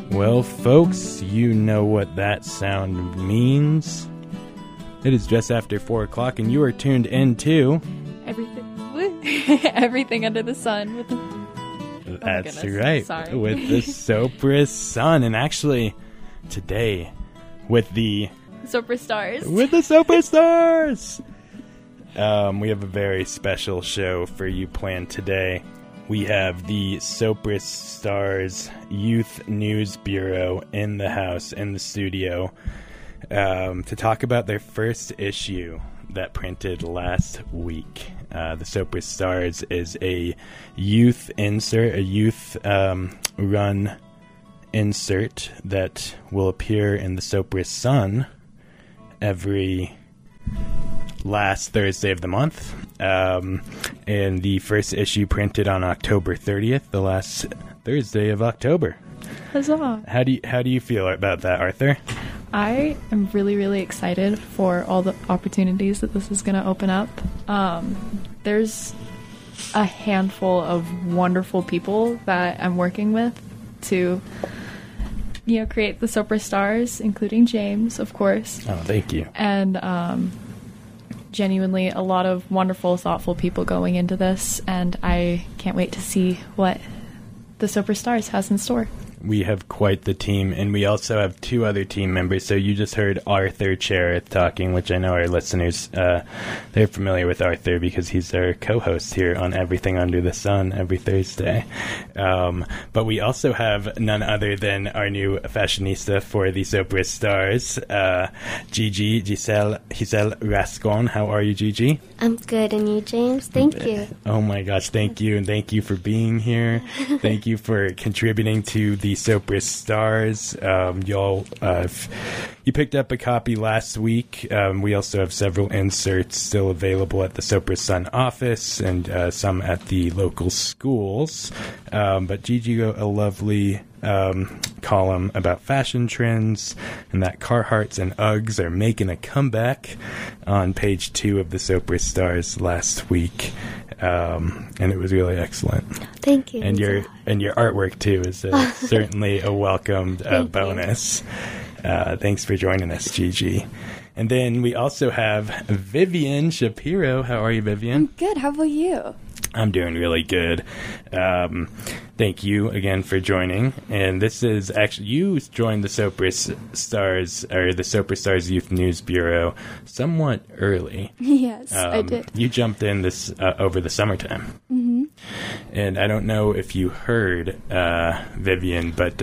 Well, folks, you know what that sound means. It is just after 4 o'clock, and you are tuned into... Everything under the sun. With the... That's right. Sorry. With the Sopris Sun. And actually, today, with the... Superstars. With the Superstars! We have a very special show for you planned today. We have the Sopris Stars Youth News Bureau in the house, in the studio, to talk about their first issue that printed last week. The Sopris Stars is a youth insert, a youth run insert that will appear in the Sopris Sun every last Thursday of the month. And the first issue printed on October 30th, the last Thursday of October. Huzzah. How do you feel about that, Arthur? I am really, really excited for all the opportunities that this is going to open up. There's a handful of wonderful people that I'm working with to, create the Sopris Stars, including James, of course. Oh, thank you. And genuinely a lot of wonderful, thoughtful people going into this, and I can't wait to see what the Sopris Stars has in store. We have quite the team, and we also have two other team members. So you just heard Arthur Cherith talking, which I know our listeners, they're familiar with Arthur because he's our co-host here on Everything Under the Sun every Thursday. But we also have none other than our new fashionista for the Sopris Stars, Giselle Rascon. How are you, Gigi? I'm good, and you, James? Thank you. Oh my gosh, thank you, and thank you for being here. Thank you for contributing to the Sopris Stars. You picked up a copy last week. We also have several inserts still available at the Sopris Sun office and some at the local schools. But Gigi wrote a lovely column about fashion trends and that Carhartts and Uggs are making a comeback on page 2 of the Sopris Stars last week. And it was really excellent. Thank you. And your artwork too is certainly a welcomed bonus. Thanks for joining us, Gigi. And then we also have Vivian Shapiro. How are you, Vivian? I'm good. How about you? I'm doing really good. Thank you again for joining. And this is actually, you joined the Sopris Stars, or the Sopris Stars Youth News Bureau somewhat early. Yes, I did. You jumped in this over the summertime. Mm-hmm. And I don't know if you heard, Vivian, but,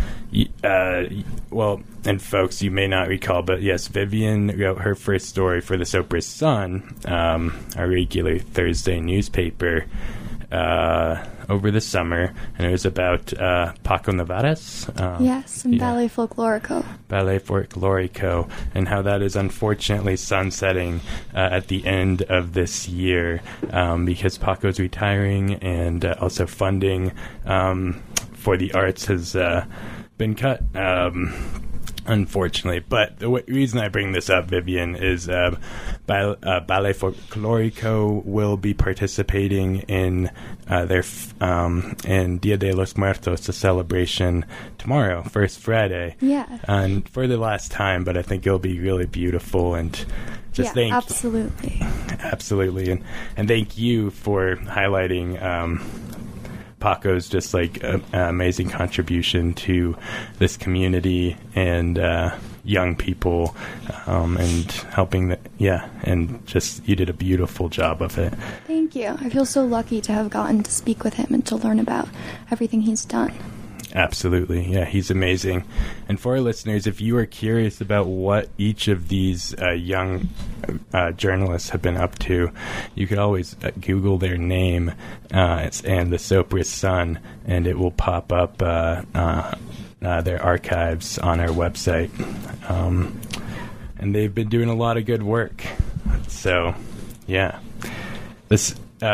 and folks, you may not recall, but yes, Vivian wrote her first story for the Sopris Sun, our regular Thursday newspaper, over the summer, and it was about Paco Nevares. Yes, and Ballet Folklorico. Ballet Folklorico, and how that is unfortunately sunsetting at the end of this year because Paco's retiring, and also funding for the arts has been cut. Unfortunately, but the reason I bring this up, Vivian, is Ballet Folklorico will be participating in their in Dia de los Muertos, the celebration tomorrow, first Friday. Yeah. And for the last time, but I think it'll be really beautiful, and just thank absolutely. Absolutely, and thank you for highlighting Paco's just amazing contribution to this community and young people, and helping and just you did a beautiful job of it. Thank you. I feel so lucky to have gotten to speak with him and to learn about everything he's done. Absolutely. Yeah, he's amazing. And for our listeners, if you are curious about what each of these young journalists have been up to, you could always Google their name and the Sopris Sun, and it will pop up their archives on our website. And they've been doing a lot of good work. So, yeah. This,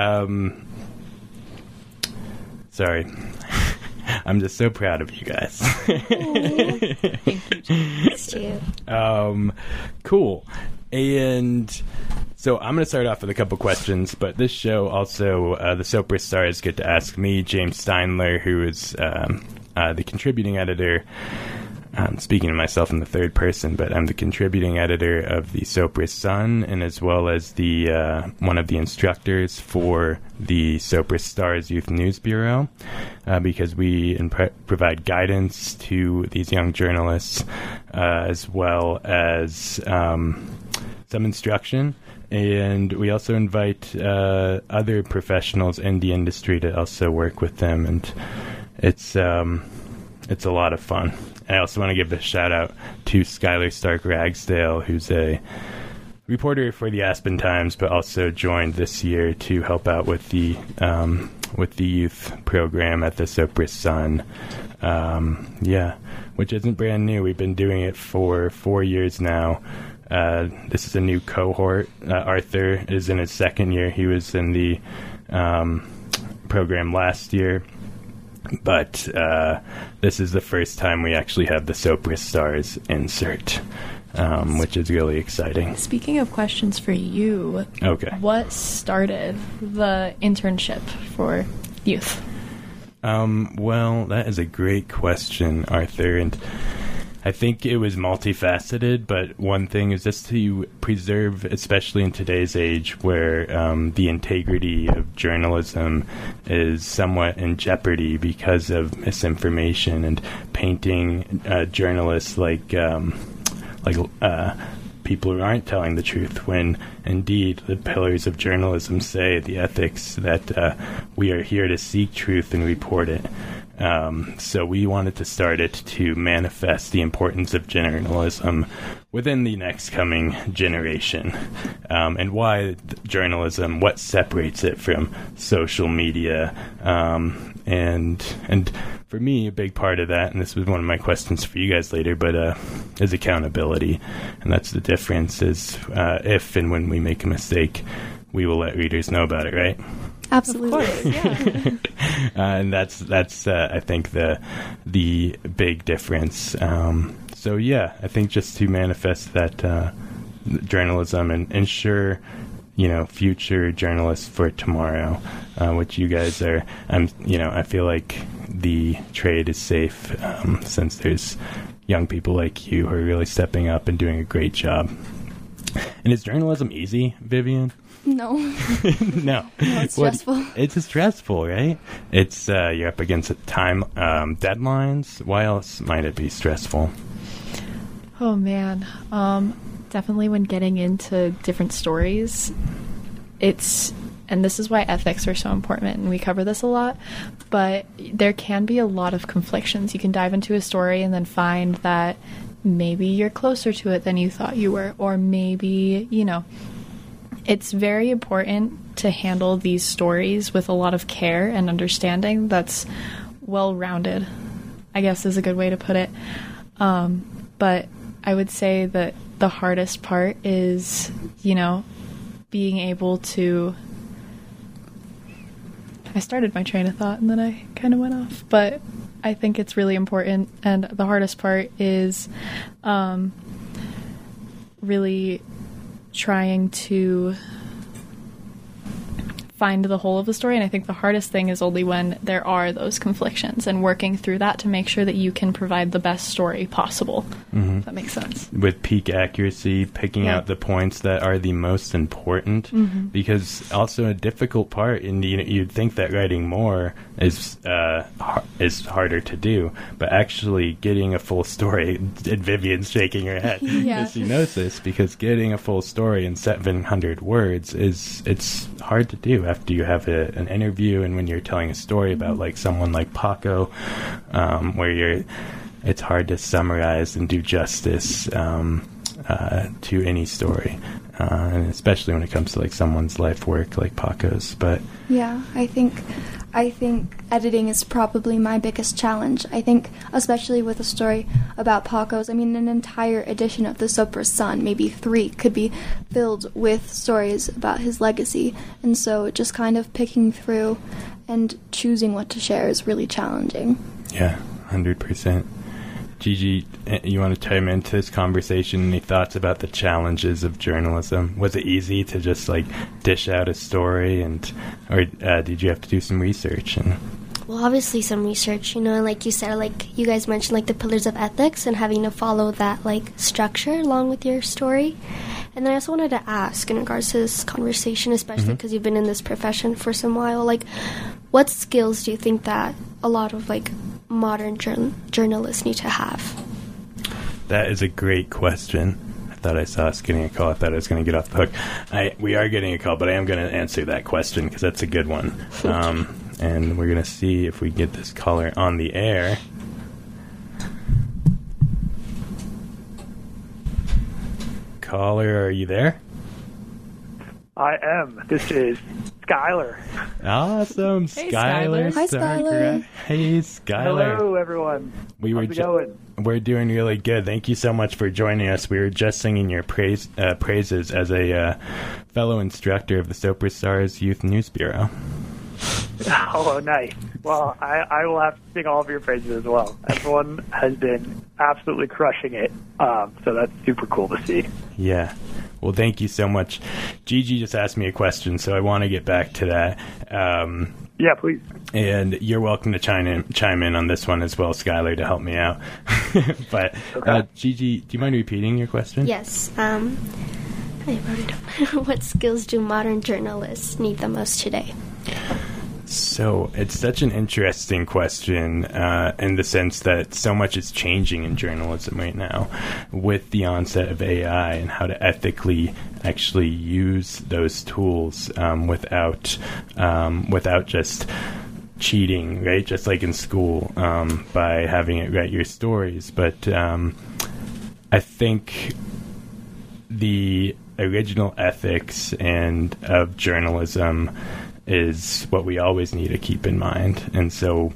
sorry. I'm just so proud of you guys. Thank you. Cool. And so I'm going to start off with a couple questions, but this show also, the Sopris Stars get to ask me, James Steinler, who is the contributing editor. I'm speaking to myself in the third person, but I'm the contributing editor of the Sopris Sun, and as well as the one of the instructors for the Sopris Stars Youth News Bureau, because we provide guidance to these young journalists, as well as some instruction. And we also invite other professionals in the industry to also work with them, and it's a lot of fun. I also want to give a shout out to Skylar Stark Ragsdale, who's a reporter for the Aspen Times, but also joined this year to help out with the youth program at the Sopris Sun. Which isn't brand new. We've been doing it for 4 years now. This is a new cohort. Arthur is in his second year. He was in the program last year. But this is the first time we actually have the Sopris Stars insert, which is really exciting. Speaking of questions for you, okay, what started the internship for youth? Well, that is a great question, Arthur, and I think it was multifaceted, but one thing is just to preserve, especially in today's age where the integrity of journalism is somewhat in jeopardy because of misinformation and painting journalists like people who aren't telling the truth, when indeed the pillars of journalism say, the ethics, that we are here to seek truth and report it. So we wanted to start it to manifest the importance of journalism within the next coming generation, and why journalism, what separates it from social media, and for me, a big part of that, and this was one of my questions for you guys later, but is accountability, and that's the difference. Is if and when we make a mistake, we will let readers know about it, right? Absolutely. Of course, yeah. And that's I think the big difference. So yeah, I think just to manifest that journalism and ensure, future journalists for tomorrow, which you guys are. I feel like the trade is safe since there's young people like you who are really stepping up and doing a great job. And is journalism easy, Vivian? No. No. It's stressful. It's stressful, right? It's you're up against time deadlines. Why else might it be stressful? Oh man, definitely when getting into different stories, and this is why ethics are so important, and we cover this a lot, but there can be a lot of conflictions. You can dive into a story and then find that maybe you're closer to it than you thought you were, or maybe, it's very important to handle these stories with a lot of care and understanding that's well-rounded, I guess is a good way to put it. But I would say that the hardest part is, being able to... I started my train of thought and then I kind of went off, but I think it's really important, and the hardest part is really trying to find the whole of the story, and I think the hardest thing is only when there are those conflictions, and working through that to make sure that you can provide the best story possible. Mm-hmm. If that makes sense. With peak accuracy, picking out the points that are the most important, mm-hmm. because also a difficult part, and you'd think that writing more is harder to do, but actually getting a full story, and Vivian's shaking her head because she knows this, because getting a full story in 700 words it's hard to do after you have an interview, and when you're telling a story about like someone like Paco, where it's hard to summarize and do justice to any story, and especially when it comes to like someone's life work like Paco's. But yeah, I think editing is probably my biggest challenge. I think especially with a story about Paco's, an entire edition of the Sopris Sun, maybe 3, could be filled with stories about his legacy, and so just kind of picking through and choosing what to share is really challenging. Yeah, 100%. Gigi, you want to chime into this conversation? Any thoughts about the challenges of journalism? Was it easy to just like dish out a story, or did you have to do some research? Well, obviously some research, and like you said, like you guys mentioned, like the pillars of ethics and having to follow that like structure along with your story. And then I also wanted to ask in regards to this conversation, especially because you've been in this profession for some while, like what skills do you think that a lot of like modern journalists need to have? That is a great question. I thought I saw us getting a call. I thought I was going to get off the hook. We are getting a call, but I am going to answer that question because that's a good one. And we're going to see if we get this caller on the air. Caller, are you there? I am. This is Skylar. Awesome. Hey, Skylar. Skylar. Hi, Skylar. Hey, Skylar. Hello, everyone. How's it going? We're doing really good. Thank you so much for joining us. We were just singing your praises as a fellow instructor of the Sopra Stars Youth News Bureau. Oh, nice. Well, I will have to sing all of your praises as well. Everyone has been absolutely crushing it, so that's super cool to see. Yeah. Well, thank you so much. Gigi just asked me a question, so I want to get back to that. Yeah, please. And you're welcome to chime in on this one as well, Skylar, to help me out. But, Okay. Gigi, do you mind repeating your question? Yes. I wrote it down. What skills do modern journalists need the most today? So it's such an interesting question in the sense that so much is changing in journalism right now with the onset of AI and how to ethically actually use those tools without just cheating, right? Just like in school by having it write your stories. But I think the original ethics and of journalism is what we always need to keep in mind. And so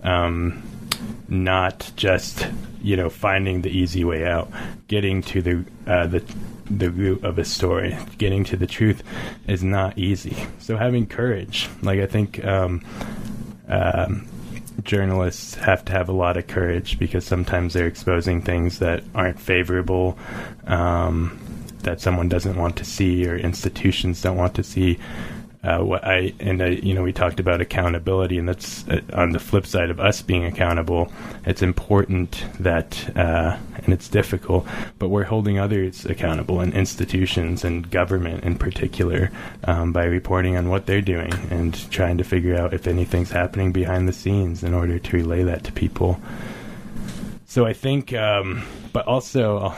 not just, finding the easy way out, getting to the root of a story, getting to the truth is not easy. So having courage, like I think journalists have to have a lot of courage because sometimes they're exposing things that aren't favorable, that someone doesn't want to see or institutions don't want to see. We talked about accountability, and that's on the flip side of us being accountable. It's important that, and it's difficult, but we're holding others accountable, and institutions and government in particular, by reporting on what they're doing and trying to figure out if anything's happening behind the scenes in order to relay that to people. So I think, but also,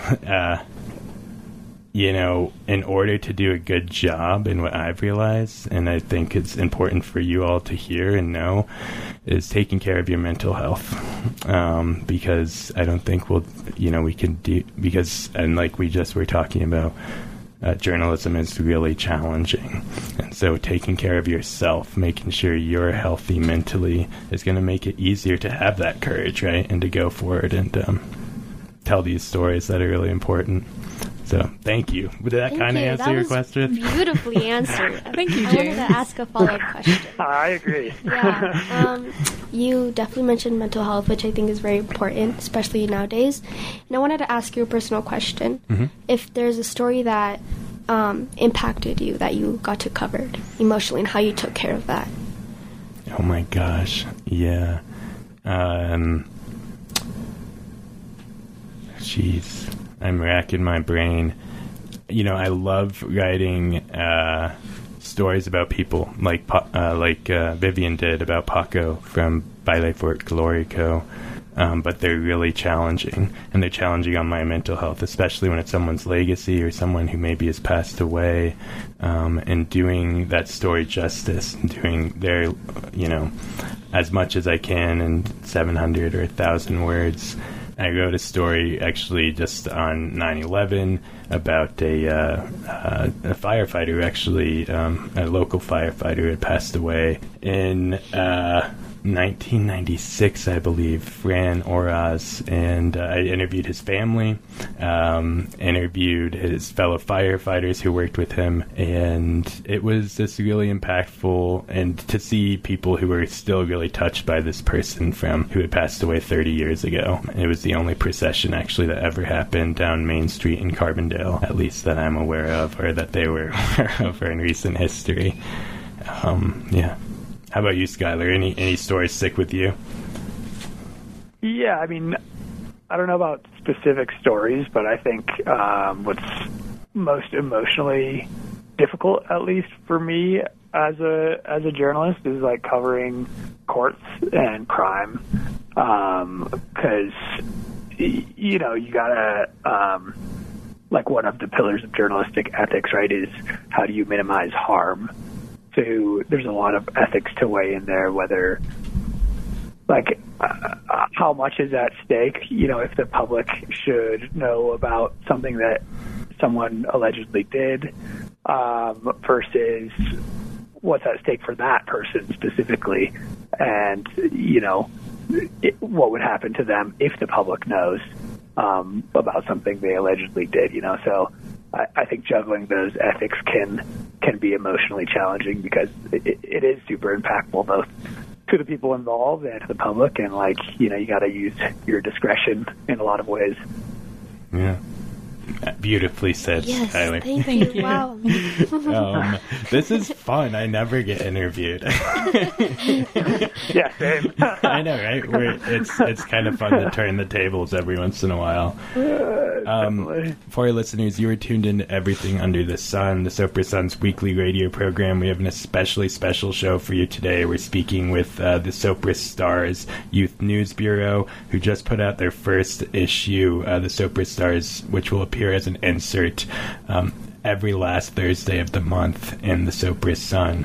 in order to do a good job, and what I've realized, and I think it's important for you all to hear and know, is taking care of your mental health. Because I don't think we can do, and like we just were talking about, journalism is really challenging. And so taking care of yourself, making sure you're healthy mentally, is going to make it easier to have that courage, right? And to go forward and tell these stories that are really important. So, thank you. Did that kind of answer your question? Beautifully answered. Thank you, I wanted James. to ask a follow-up question. I agree. Yeah. You definitely mentioned mental health, which I think is very important, especially nowadays. And I wanted to ask you a personal question. Mm-hmm. If there's a story that impacted you, that you got to cover emotionally, and how you took care of that. Oh my gosh. Yeah. Jeez. I'm racking my brain. I love writing stories about people like Vivian did about Paco from Baile Fort Glorico. But they're really challenging, and they're challenging on my mental health, especially when it's someone's legacy or someone who maybe has passed away, and doing that story justice, doing their, as much as I can in 700 or 1,000 words. I wrote a story actually just on 9/11 about a firefighter who actually, a local firefighter who had passed away in 1996, I believe, Fran Oraz, and I interviewed his family, interviewed his fellow firefighters who worked with him, and it was just really impactful, and to see people who were still really touched by this person who had passed away 30 years ago. It was the only procession actually that ever happened down Main Street in Carbondale, at least that I'm aware of, or that they were aware of in recent history. Yeah. How about you, Skylar? Any stories stick with you? Yeah, I mean, I don't know about specific stories, but I think what's most emotionally difficult, at least for me as a journalist, is like covering courts and crime, because you gotta like one of the pillars of journalistic ethics, right, is how do you minimize harm. So there's a lot of ethics to weigh in there, whether like how much is at stake, if the public should know about something that someone allegedly did, versus what's at stake for that person specifically, and what would happen to them if the public knows about something they allegedly did. So I think juggling those ethics can be emotionally challenging, because it is super impactful both to the people involved and to the public, and you got to use your discretion in a lot of ways. Yeah. Beautifully said, yes, Skylar. Thank you. Wow. This is fun. I never get interviewed. Yeah, same. I know, right? It's kind of fun to turn the tables every once in a while. For our listeners, you are tuned into Everything Under the Sun, the Sopris Sun's weekly radio program. We have an especially special show for you today. We're speaking with the Sopris Stars Youth News Bureau, who just put out their first issue, the Sopris Stars, which will appear as an insert every last Thursday of the month in the Sopris Sun.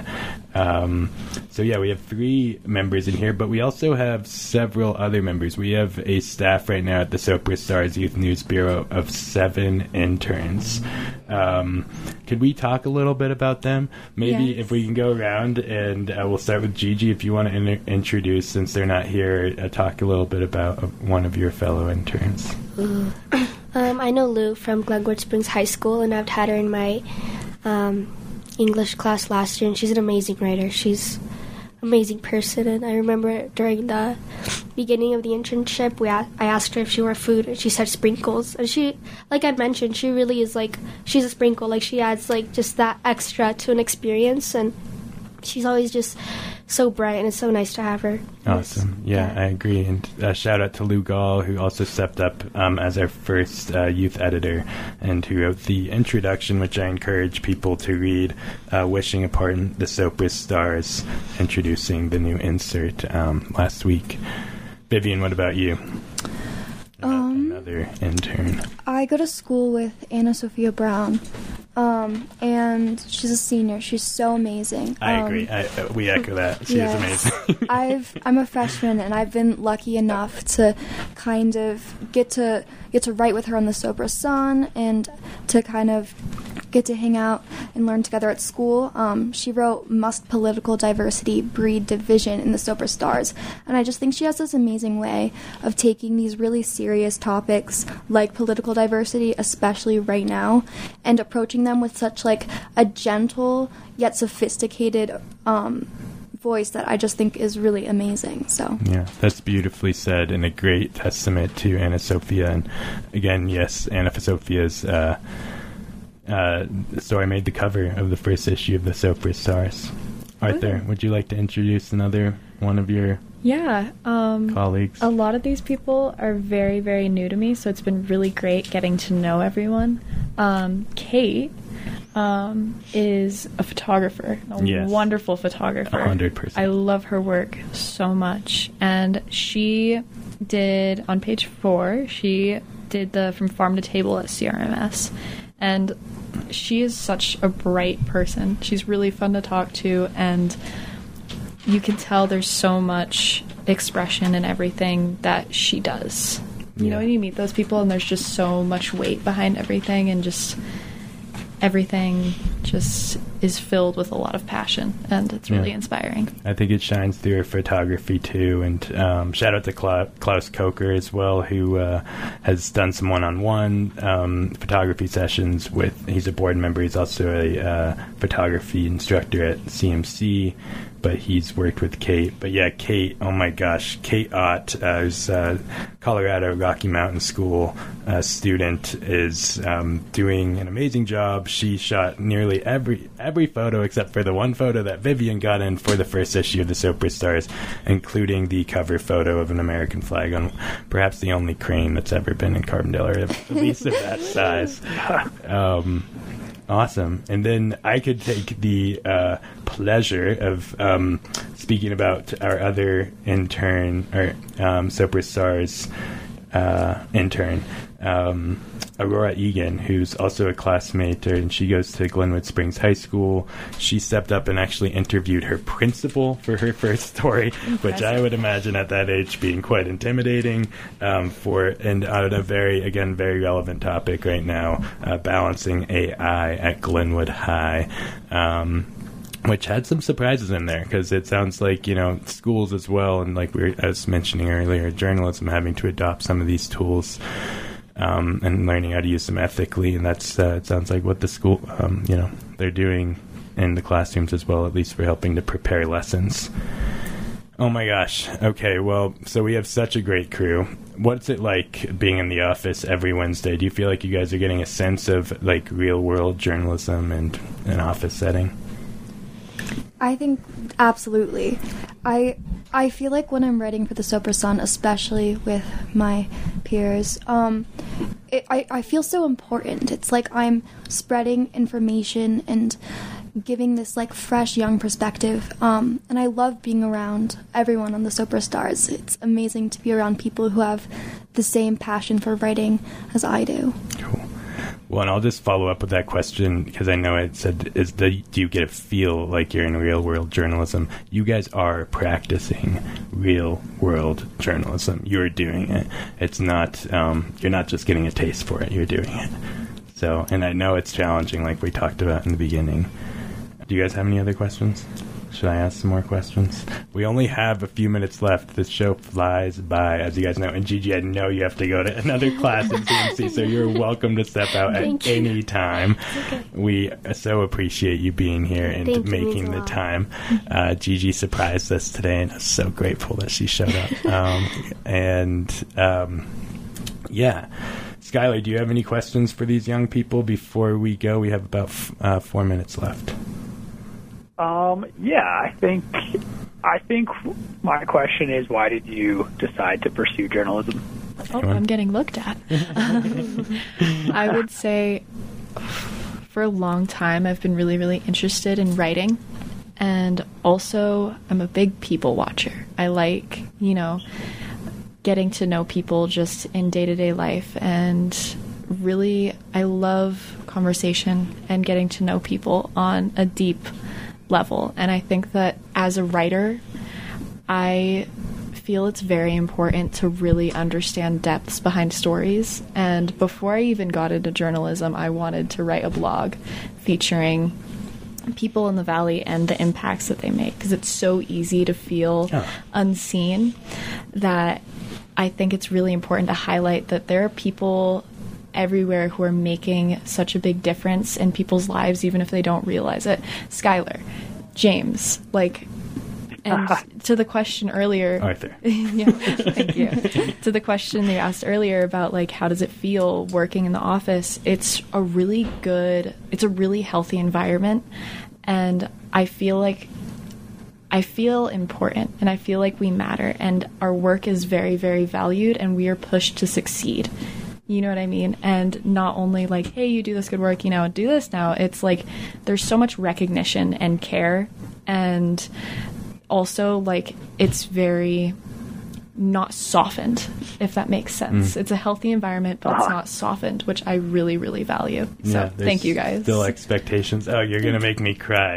So yeah, we have 3 members in here, but we also have several other members. We have a staff right now at the Sopris Stars Youth News Bureau of 7 interns. Could we talk a little bit about them? Maybe Yes. if we can go around, and we'll start with Gigi. If you want to introduce, since they're not here, talk a little bit about one of your fellow interns. I know Lou from Glenwood Springs High School, and I've had her in my English class last year, and she's an amazing writer. She's an amazing person, and I remember during the beginning of the internship, I asked her if she wore food, and she said sprinkles. And she, like I mentioned, she really is she's a sprinkle. She adds just that extra to an experience, and she's always just so bright, and it's so nice to have her. Awesome. Yeah, I agree. And shout out to Lou Gall, who also stepped up as our first youth editor, and who wrote the introduction, which I encourage people to read, Wishing Upon the Sopris Stars, introducing the new insert last week. Vivian, what about you? Another intern. I go to school with Anna Sophia Brown, and she's a senior. She's so amazing. I agree. We echo that. She is amazing. I'm a freshman, and I've been lucky enough to kind of get to write with her on the Sopris Sun, and to kind of get to hang out and learn together at school. She wrote Must Political Diversity Breed Division in the Sopris Stars, and I just think she has this amazing way of taking these really serious topics like political diversity, especially right now, and approaching them with such a gentle yet sophisticated voice that I just think is really amazing. So yeah, that's beautifully said, and a great testament to Anna Sophia. And again, yes, Anna Sophia's story made the cover of the first issue of the Sopris Stars. Arthur, would you like to introduce another one of your colleagues? A lot of these people are very, very new to me, so it's been really great getting to know everyone. Kate is a photographer, a wonderful photographer. 100%. I love her work so much. And she did, on page 4, she did the From Farm to Table at CRMS. And she is such a bright person. She's really fun to talk to, and you can tell there's so much expression in everything that she does. You know, when you meet those people and there's just so much weight behind everything, and just everything just is filled with a lot of passion, and it's really inspiring. I think it shines through her photography too, and shout out to Klaus Coker as well, who has done some one-on-one photography sessions with, he's a board member, he's also a photography instructor at CMC, but he's worked with Kate. But yeah, Kate, oh my gosh, Kate Ott, who's Colorado Rocky Mountain School student, is doing an amazing job. She shot nearly literally every photo except for the one photo that Vivian got in for the first issue of the Sopris Stars, including the cover photo of an American flag on perhaps the only crane that's ever been in Carbondale, or at least of that size. Awesome. And then I could take the pleasure of speaking about our other intern, or Sopris Stars intern, Aurora Egan, who's also a classmate, and she goes to Glenwood Springs High School. She stepped up and actually interviewed her principal for her first story, which I would imagine at that age being quite intimidating, and on a very relevant topic right now, balancing AI at Glenwood High. Which had some surprises in there, because it sounds like, schools as well, and like I was mentioning earlier, journalism having to adopt some of these tools and learning how to use them ethically, and that's it sounds like what the school, they're doing in the classrooms as well, at least for helping to prepare lessons. Oh my gosh. Okay, well, so we have such a great crew. What's it like being in the office every Wednesday? Do you feel like you guys are getting a sense of like real-world journalism and an office setting? I think absolutely. I feel like when I'm writing for the Sopris Sun, especially with my peers, I feel so important. It's like I'm spreading information and giving this like fresh young perspective, and I love being around everyone on the Sopris Stars. It's amazing to be around people who have the same passion for writing as I do. Cool. Well, and I'll just follow up with that question, because I know it said, do you get a feel like you're in real-world journalism? You guys are practicing real-world journalism. You're doing it. It's not, you're not just getting a taste for it, you're doing it. So, and I know it's challenging, like we talked about in the beginning. Do you guys have any other questions? Should I ask some more questions? We only have a few minutes left. This show flies by, as you guys know. And Gigi, I know you have to go to another class at CMC, so you're welcome to step out at any time. Okay. We so appreciate you being here and making the time. Gigi surprised us today, and I'm so grateful that she showed up. Yeah. Skylar, do you have any questions for these young people before we go? We have about 4 minutes left. Yeah, I think my question is, why did you decide to pursue journalism? Oh, I'm getting looked at. I would say for a long time I've been really, really interested in writing, and also I'm a big people watcher. I like, getting to know people just in day-to-day life, and really I love conversation and getting to know people on a deep level. And I think that as a writer, I feel it's very important to really understand depths behind stories. And before I even got into journalism, I wanted to write a blog featuring people in the Valley and the impacts that they make, because it's so easy to feel unseen, that I think it's really important to highlight that there are people everywhere who are making such a big difference in people's lives, even if they don't realize it. Skylar, James, and to the question earlier, Arthur. Yeah, thank you. To the question you asked earlier about how does it feel working in the office? It's a really healthy environment, and I feel important, and I feel like we matter, and our work is very, very valued, and we are pushed to succeed. You know what I mean? And not only hey, you do this good work, do this now. It's there's so much recognition and care, and also it's very not softened, if that makes sense. It's a healthy environment, but it's not softened, which I really, really value. So thank you guys. Still expectations. Oh, you're going to make me cry.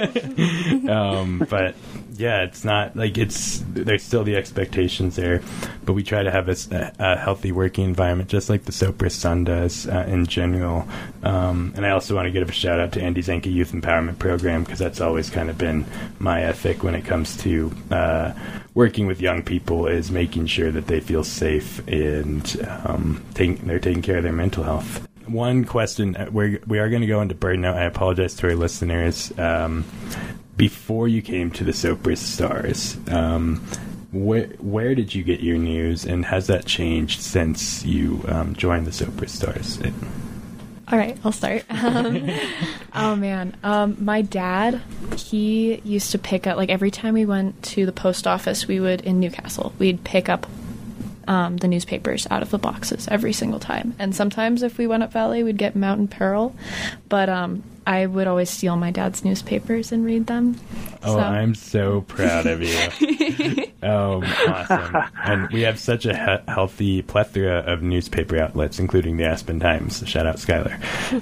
But yeah, it's not there's still the expectations there, but we try to have a healthy working environment, just like the Sopris Sun does in general. And I also want to give a shout out to Andy Zanke Youth Empowerment Program, because that's always kind of been my ethic when it comes to working with young people, is making sure that they feel safe and they're taking care of their mental health. One question, we are going to go into burnout. I apologize to our listeners. Before you came to the Sopris Stars, where did you get your news, and has that changed since you joined the Sopris Stars? All right, I'll start. Oh, man. My dad, he used to pick up, like, every time we went to the post office, in Newcastle, we'd pick up the newspapers out of the boxes every single time. And sometimes if we went up Valley, we'd get Mountain Peril. But I would always steal my dad's newspapers and read them. Oh, so. I'm so proud of you. Oh, awesome. And we have such a healthy plethora of newspaper outlets, including the Aspen Times. Shout out, Skylar.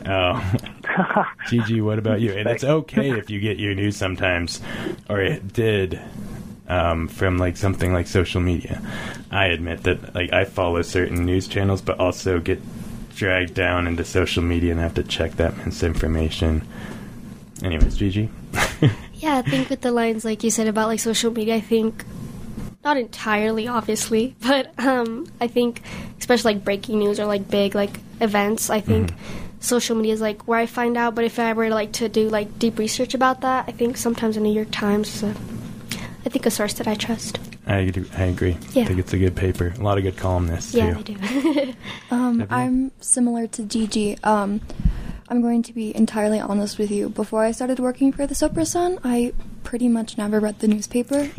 Gigi, what about you? And it's okay if you get your news sometimes, or it did, from like something like social media. I admit that like I follow certain news channels, but also get dragged down into social media and have to check that misinformation. Anyways, Gigi? Yeah, I think with the lines like you said about like social media, I think not entirely, obviously, but I think especially like breaking news or like big like events, I think social media is like where I find out. But if I were like to do like deep research about that, I think sometimes the New York Times is I think a source that I trust. I agree. Yeah. I think it's a good paper. A lot of good columnists too. Yeah, they do. I'm similar to Gigi. I'm going to be entirely honest with you. Before I started working for the Sopra Sun, I pretty much never read the newspaper.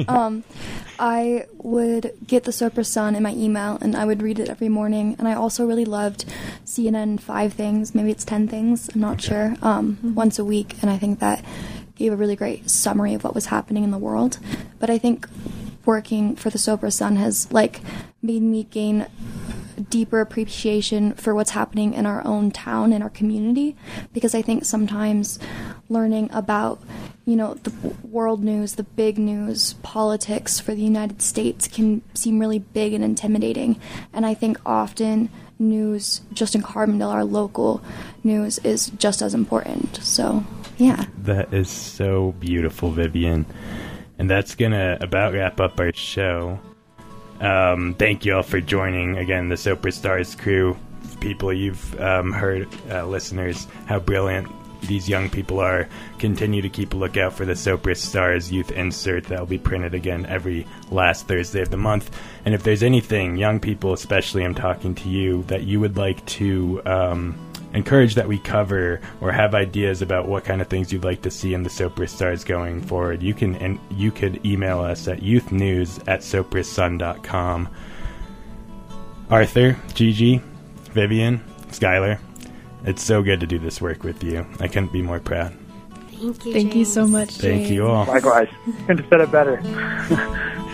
I would get the Sopra Sun in my email, and I would read it every morning. And I also really loved CNN 5 Things, maybe it's 10 Things, I'm not sure, once a week. And I think that gave a really great summary of what was happening in the world. But I think working for the Sopra Sun has like made me gain deeper appreciation for what's happening in our own town, in our community, because I think sometimes learning about, you know, the world news, the big news, politics for the United States can seem really big and intimidating. And I think often news just in Carbondale, our local news, is just as important. So, yeah. That is so beautiful, Vivian. And that's going to about wrap up our show. Thank you all for joining, again, the Sopra Stars crew. People, you've heard, listeners, how brilliant these young people are. Continue to keep a lookout for the Sopra Stars Youth Insert. That will be printed again every last Thursday of the month. And if there's anything, young people especially, I'm talking to you, that you would like to encourage that we cover, or have ideas about what kind of things you'd like to see in the Sopra Stars going forward, you could email us at youthnews@soprasun.com. Arthur, Gigi, Vivian, Skylar, it's so good to do this work with you. I couldn't be more proud. Thank you, Thank you so much, Thank James. you all. Likewise. Couldn't have said it better.